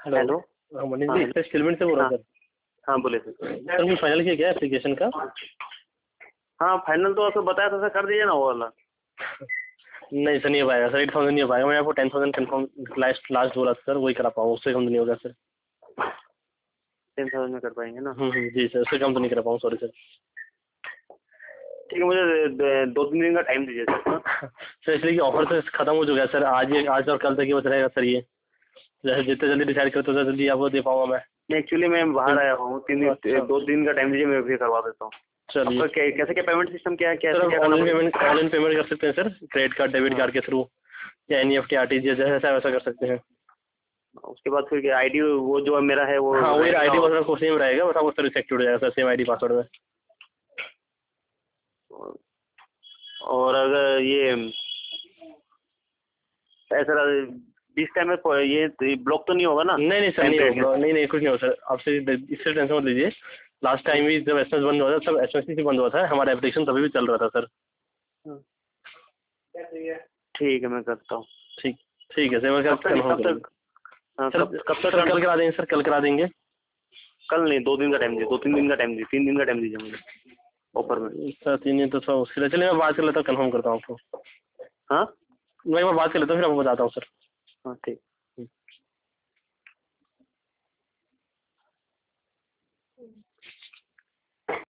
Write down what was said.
Hello. Hello. हाँ मनीष हाँ जी, hello. Sir स्किलमेंट से बोल रहा हाँ हूँ सर। हाँ बोले सर। सर मैं फाइनल किया क्या एप्लीकेशन का? हाँ फाइनल तो आपको बताया था सर, कर दीजिए ना वो वाला। नहीं सर, नहीं हो पाएगा सर, 8,000 नहीं हो पाएगा। मैं आपको 10,000 कन्फर्म लास्ट लास्ट बोला था सर, वही करा पाऊँ, उससे कम तो नहीं होगा सर। 10,000 में कर पाएंगे ना? जी सर, उससे कम तो नहीं करा पाऊँ, सॉरी सर। ठीक है, मुझे 2-3 दिन का टाइम दीजिए सर। सर इसलिए कि ऑफर तो खत्म हो चुका है सर, आज और कल तक ही बच रहेगा सर ये। जैसे जितने जल्दी डिसाइड करते उतना जल्दी आपको दे पाऊंगा मैं। एक्चुअली मैं बाहर आया हूँ 3 दिन, अच्छा 2 दिन का टाइम दीजिए, मैं फिर करवा देता हूँ। चलिए आपका कैसे क्या पेमेंट सिस्टम क्या है, सर, कैसे आप क्या करना पड़ेगा? ऑनलाइन पेमेंट कर सकते हैं सर, क्रेडिट कार्ड डेबिट हाँ, कार्ड के थ्रू, या NEFT RTGS जैसा वैसा कर सकते हैं। उसके बाद फिर आईडी वो जो मेरा है वो हाँ वही रहेगा। ID पासवर्ड आपको सेम रहेगा, बस आपको सर्विस एक्टिव हो जाएगा सर, सेम ID पासवर्ड में। और अगर ये ऐसा 20 टाइम में ये ब्लॉक तो नहीं होगा ना? नहीं नहीं सर, टाइम नहीं पीरियड होगा, के। नहीं नहीं कुछ नहीं होगा सर, आपसे इससे टेंशन मत लीजिए। लास्ट टाइम भी जब SMS बंद हुआ था, सब SMS से बंद हुआ था, हमारा एप्लीकेशन तभी भी चल रहा था सर। ठीक है, मैं करता हूँ। ठीक ठीक है सर, मैं कब तक कन्फर्म कब करेंगे। तक हाँ, सर कब तक सर कल करना? करा देंगे सर, कल करा देंगे। कल नहीं, 2 दिन का टाइम दीजिए, 2-3 दिन का टाइम दीजिए, 3 दिन का टाइम दीजिए मुझे ऑफर में। सर 3 दिन तो थोड़ा मुश्किल है, चलिए मैं बात कर लेता हूँ, कन्फर्म करता हूँ आपको। हाँ मैं एक बार बात कर लेता हूँ, फिर आपको बताता हूँ सर। हाँ ठीक।